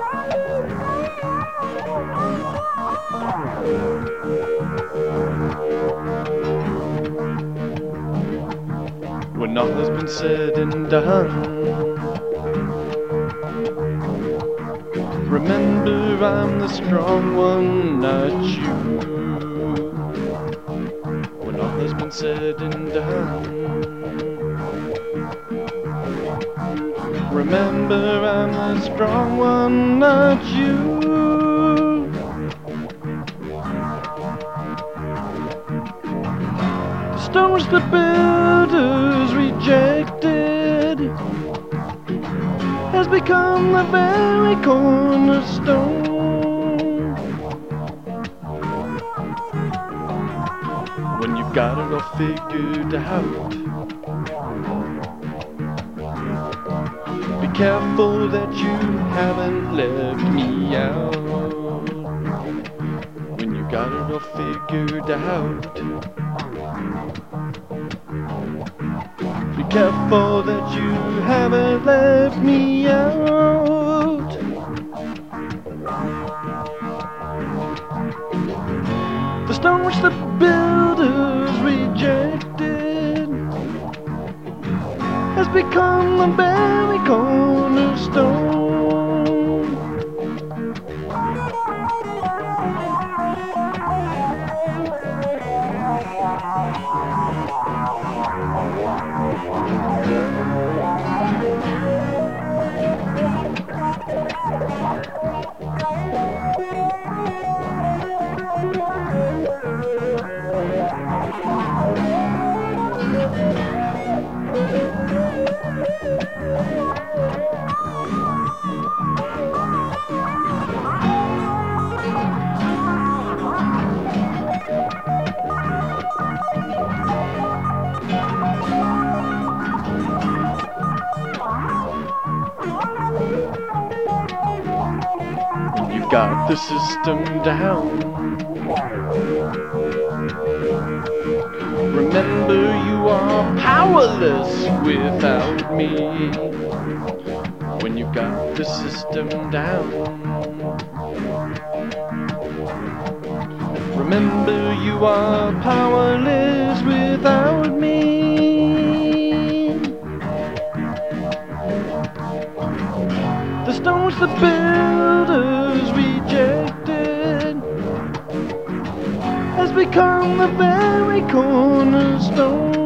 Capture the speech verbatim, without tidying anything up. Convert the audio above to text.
When all has been said and done, remember I'm the strong one, not you. When all has been said and done, remember I'm the strong one, not you. The stone which the builders rejected has become the very cornerstone. When you've got it all figured out, be careful that you haven't left me out. When you got it all figured out, be careful that you haven't left me out. The stone which the builders rejected has become the very cornerstone. You've got the system down. Remember you are powerless without me. When you've got the system down, remember you are powerless without me. The stone which the builders rejected has become the very cornerstone.